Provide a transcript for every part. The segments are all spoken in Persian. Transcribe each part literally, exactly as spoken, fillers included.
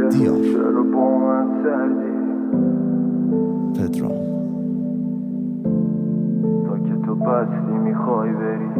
دیار چرا با من سردی پدرام تا که تو بستی میخوای بری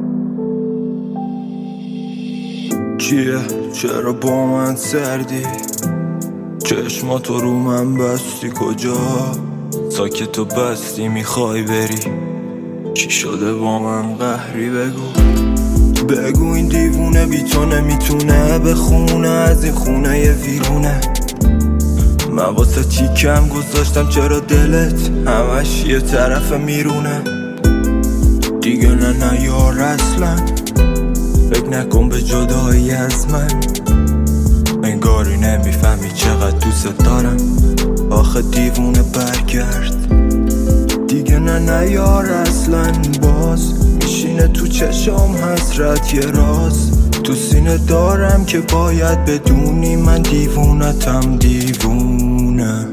چیه؟ چرا با من سردی؟ چشماتو رو من بستی کجا؟ تا که تو بستی میخوای بری چی شده با من قهری بگو بگو این دیوونه بی تو نمیتونه بخونه از این خونه یه ویرونه من واسه تیکم گذاشتم چرا دلت همش یه طرف میرونه دیگه نه نه یار اصلا فکر نکن به جدایی از من انگاری نمیفهمی چقدر دوست دارم آخه دیوونه برگرد دیگه نه نه یار اصلا باز میشینه تو چشم حسرت یه راز تو سینه دارم که باید بدونی من دیوونتم دیوونه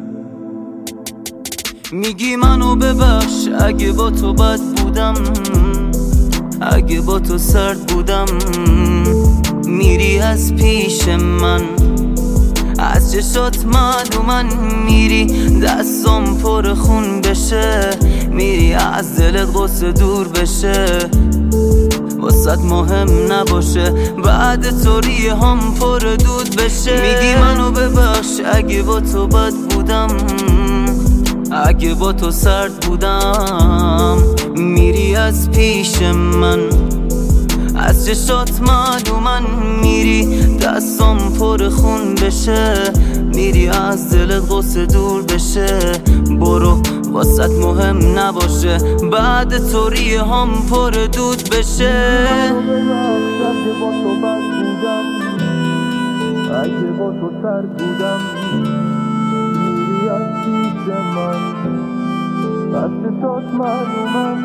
میگی منو ببخش اگه با تو بد بودم اگه با تو سرد بودم میری از پیش من از چشات معلومن میری دستم پر خون بشه میری از دلت غصه دور بشه واسط مهم نباشه بعد تو ریه هم پر دود بشه میگی منو ببخش اگه با تو بد بودم اگه با تو سرد بودم میری از پیش من از چشات معلومن میری دستم پر خون بشه میری از دلت غصه دور بشه برو واسط مهم نباشه بعد تو ریه هم پر دود بشه اگه با تو بد بودم اگه با تو سرد بودم میری از پیش من از چشات معلومن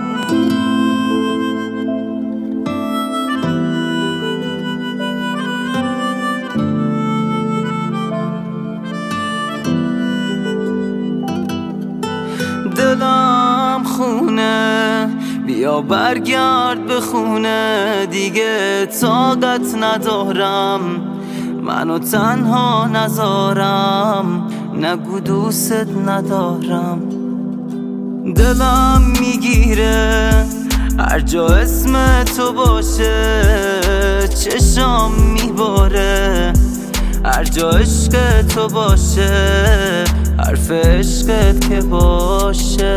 دلم خونه بیا برگرد به خونه دیگه طاقت ندارم منو تنها نذارم نگو دوست ندارم دلم میگیره هر جا اسم تو باشه چشام میباره هر جا عشق تو باشه حرف عشقت که باشه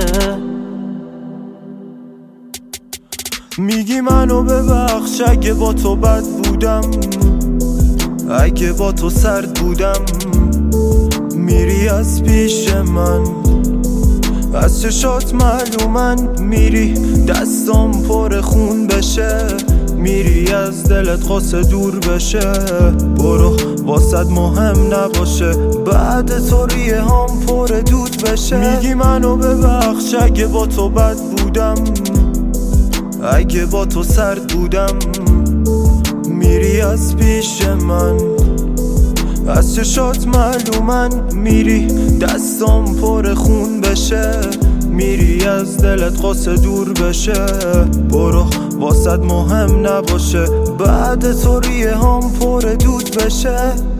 میگی منو ببخش اگه با تو بد بودم اگه با تو سرد بودم میری از پیش من از چشات معلومن میری دستم پر خون بشه میری از دلت غصه دور بشه برو واسط مهم نباشه بعد تو ریه هم پر دود بشه میگی منو ببخش اگه با تو بد بودم اگه با تو سرد بودم میری از پیش من از چشات معلومن میری دستم پر خون بشه میری از دلت غصه دور بشه برو واسط مهم نباشه بعد تو ریه هم پر دود بشه